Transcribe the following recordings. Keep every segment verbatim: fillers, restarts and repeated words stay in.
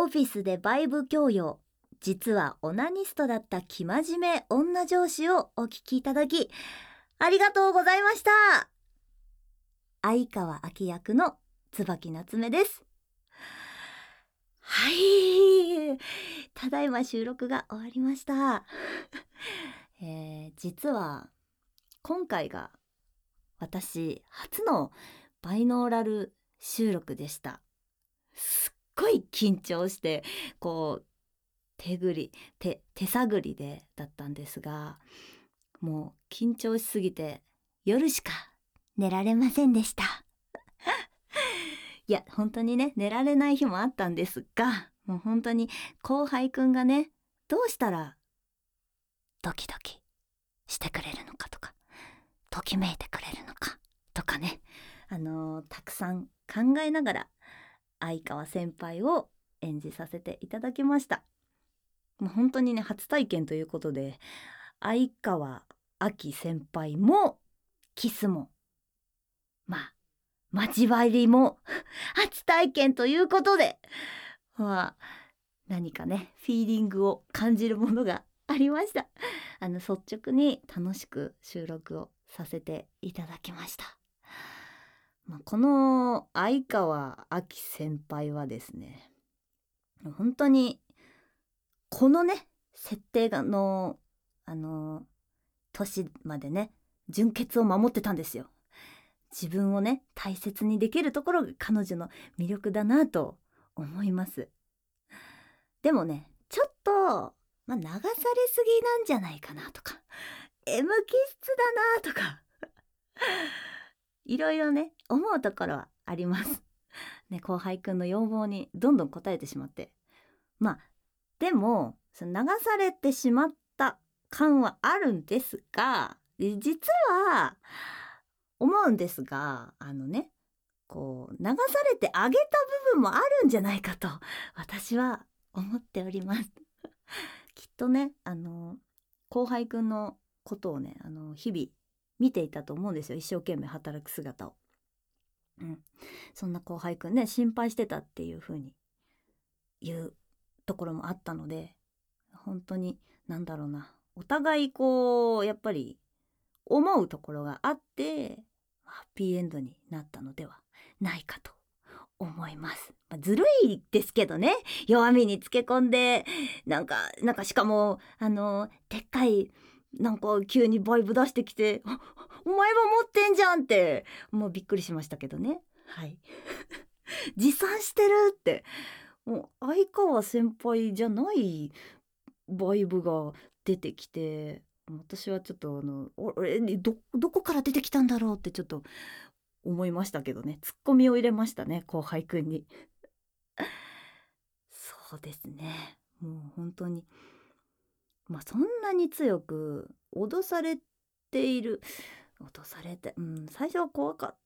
オフィスでバイブ教養、実はオナニストだった生真面目女上司をお聞きいただきありがとうございました。相川明役の椿夏目です。はい、ただいま収録が終わりました、えー、実は今回が私初のバイノーラル収録でした。すっごい緊張してこう手繰り手手探りでだったんですが、もう緊張しすぎて夜しか寝られませんでしたいや本当にね寝られない日もあったんですが、もう本当に後輩くんがねどうしたらドキドキしてくれるのかとかときめいてくれるのかとかね、あのー、たくさん考えながら相川先輩を演じさせていただきました。もう本当にね初体験ということで、相川明先輩もキスもまあ交わりも初体験ということで、まあ何かねフィーリングを感じるものがありました。あの率直に楽しく収録をさせていただきました。まあ、この相川明先輩はですね、本当にこのね設定がのあの年までね純潔を守ってたんですよ。自分をね大切にできるところが彼女の魅力だなと思います。でもねちょっと、まあ、流されすぎなんじゃないかなとか M 気質だなとかいろいろね思うところはありますね。後輩くんの要望にどんどん応えてしまって、まあでもその流されてしまった感はあるんですが、実は思うんですが、あのねこう流されてあげた部分もあるんじゃないかと私は思っておりますきっとねあの後輩くんのことをねあの日々見ていたと思うんですよ、一生懸命働く姿を。うん、そんな後輩くんね心配してたっていう風に言うところもあったので、本当になんだろうな、お互いこうやっぱり思うところがあってハッピーエンドになったのではないかと思います。まあ、ずるいですけどね、弱みにつけ込んでなんかなんかしかもあのでっかいなんか急にバイブ出してきてお前も持ってんじゃんってもうびっくりしましたけどね。はい持参してるって、もう相川先輩じゃないバイブが出てきて、私はちょっとあの俺どどこから出てきたんだろうってちょっと思いましたけどね、ツッコミを入れましたね後輩くんにそうですね、もう本当にまあそんなに強く脅されている脅されて、うん、最初は怖かった、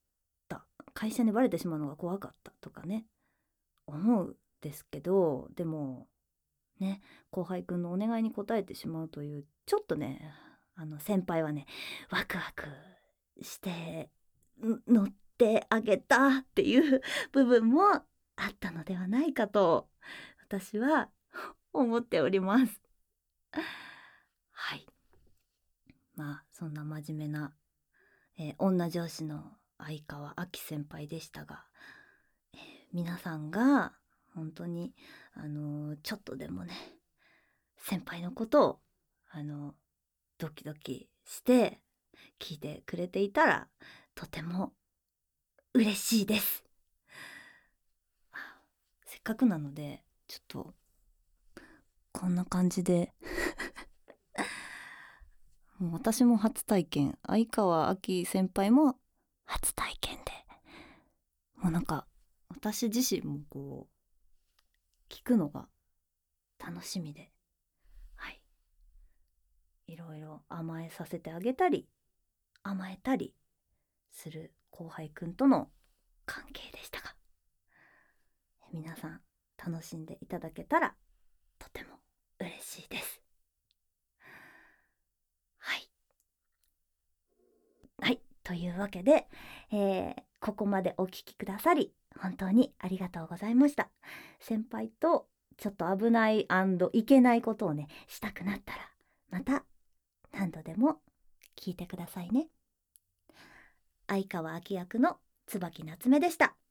会社にバレてしまうのが怖かったとかね思うんですけど、でもね後輩くんのお願いに応えてしまうというちょっとねあの先輩はねワクワクして乗ってあげたっていう部分もあったのではないかと私は思っておりますはい、まあそんな真面目な、えー女上司の相川明先輩でしたが、えー皆さんが本当にあのーちょっとでもね先輩のことをあのドキドキして聞いてくれていたらとても嬉しいです。せっかくなのでちょっとこんな感じでもう私も初体験、相川明先輩も初体験で、もうなんか私自身もこう聞くのが楽しみで、はい、いろいろ甘えさせてあげたり甘えたりする後輩くんとの関係でしたが、皆さん楽しんでいただけたらとても嬉しいです。はいはいというわけで、えー、ここまでお聞きくださり本当にありがとうございました。先輩とちょっと危ないいけないことをねしたくなったらまた何度でも聞いてくださいね。相川明役の椿夏目でした。